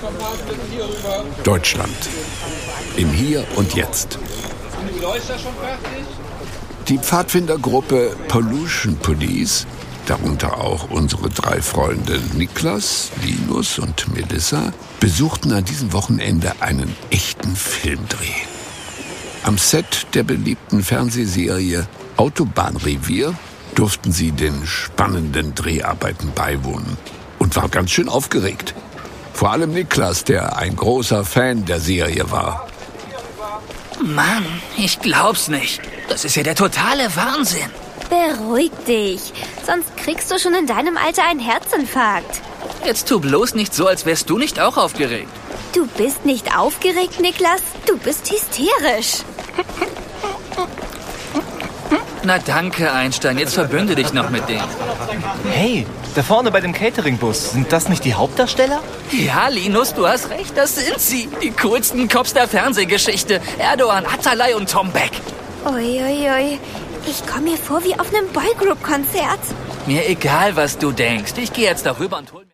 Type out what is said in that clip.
Deutschland. Im Hier und Jetzt. Die Pfadfindergruppe Pollution Police, darunter auch unsere 3 Freunde Niklas, Linus und Melissa, besuchten an diesem Wochenende einen echten Filmdreh. Am Set der beliebten Fernsehserie Autobahnrevier durften sie den spannenden Dreharbeiten beiwohnen und waren ganz schön aufgeregt. Vor allem Niklas, der ein großer Fan der Serie war. Mann, ich glaub's nicht. Das ist ja der totale Wahnsinn. Beruhig dich, sonst kriegst du schon in deinem Alter einen Herzinfarkt. Jetzt tu bloß nicht so, als wärst du nicht auch aufgeregt. Du bist nicht aufgeregt, Niklas. Du bist hysterisch. Na danke, Einstein. Jetzt verbünde dich noch mit denen. Hey, da vorne bei dem Cateringbus, sind das nicht die Hauptdarsteller? Ja, Linus, du hast recht, das sind sie. Die coolsten Cops der Fernsehgeschichte. Erdogan, Atalay und Tom Beck. Uiuiui, ich komme mir vor wie auf einem Boygroup-Konzert. Mir egal, was du denkst. Ich gehe jetzt darüber und hol mir...